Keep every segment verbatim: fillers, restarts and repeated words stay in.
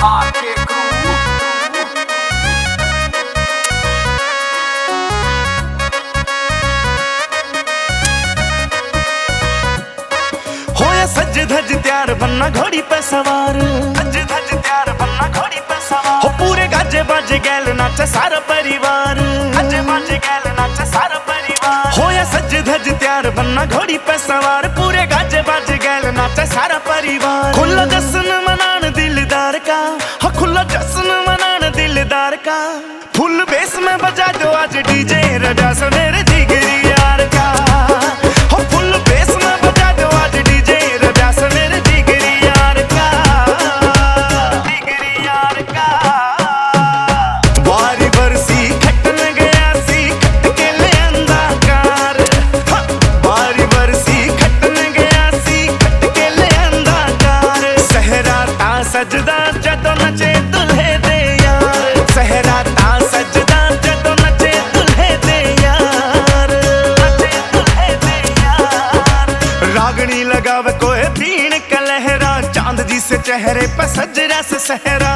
आके क्रू होया सज धज त्यार बनना घोड़ी पे सवार, सज धज त्यार बनना घोड़ी पे सवार। हो पूरे गाजे बाजे गैल नाचे सारा परिवार, गाजे बाजे गैल नाचे सारा परिवार। होया सज धज त्यार बनना घोड़ी पे सवार, पूरे गाजे बाजे गैल नाचे सारा परिवार। खुला जश्न मनान दिलदार का, हो खुला जश्न मनान दिलदार का। फुल बेस में बजा दो आज डीजे रजा से मेरे जिगरी यार का। हो फुल बेस में बजा दो आज डीजे रजा से मेरे जिगरी यार का, जिगरी यार का। बारी बरसी खटन गया सी खट के ले अंधाकार, बारी बरसी खटन गया सी खट के ले अंधाकार। सहरा ता सजदा जदों नचे दुल्हे दे यार, सहरा ता सजदा जदों नचे दुल्हे दे यार, नचे दुल्हे दे यार। रागनी लगावे कोई बीन कलहरा, चांद जी से चेहरे पे सजरा से सहरा।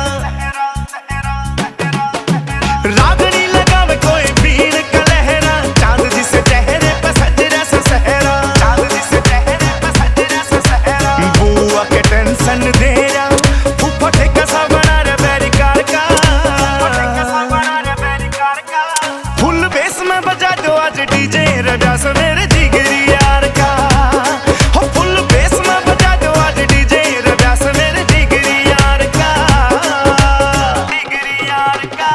रागनी लगावे कोई बीन कलहरा, चांद जी से चेहरे पे सजरा से सहरा, चांद जी से चेहरे पे सजरा से सहरा। बुआ के टेंशन दे रहा फूफा ठेका सा बना रे बेरिकार का, फुल बेस में बजा दो आज डीजे रजा से मेरे जिगरी यार का। हो फुल बेस में बजा दो आज डीजे रजा से मेरे जिगरी यार का, जिगरी यार का।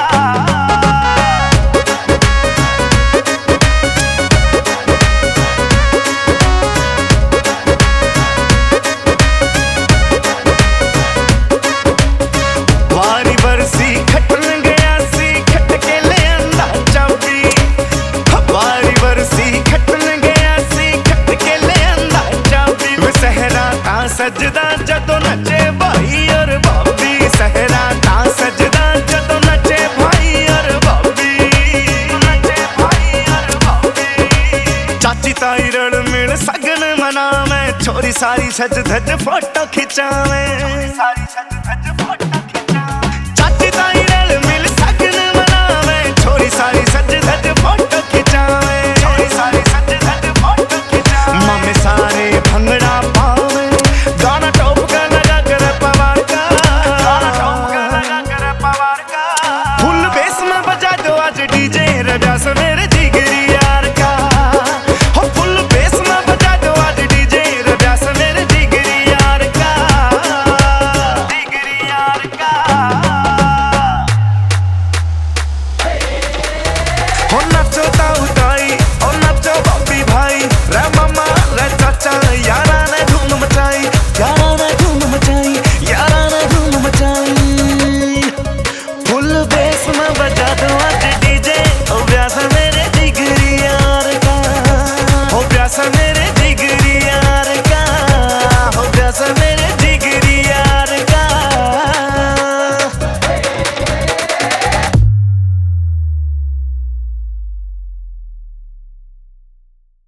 बारी बरसी खटन गया सी खट के ले अंधा चाबी, बारी बरसी खटन गया सी खट के ले अंधा चाबी। वे सहरा ता सजदा जदों नचे भाई और भाभी, सहरा ता सजदा जदों नचे भाई और भाभी, नचे भाई और भाभी। चाची ताई रल मिल सगन मनावे, छोरी सारी सज धज फोटो खिंचावे, सारी सज धज फोटो चाची ताई रल मिल सगन मनावे, छोरी सारी सज धज फोटो खिंचावे, छोरी सारी सज धज फोटो खिंचावे। मामे सारे भंगड़ा पावे, गाना टॉप का लगा कर पवार का, गाना टॉप का लगा कर पवार का। फुल बेस में बजा दो आज डीजे रजा से मेरे जिगरी यार का। हो फुल बेस में बजा दो आज डीजे रजा से मेरे जिगरी यार का, जिगरी यार का। हो नचो ताऊ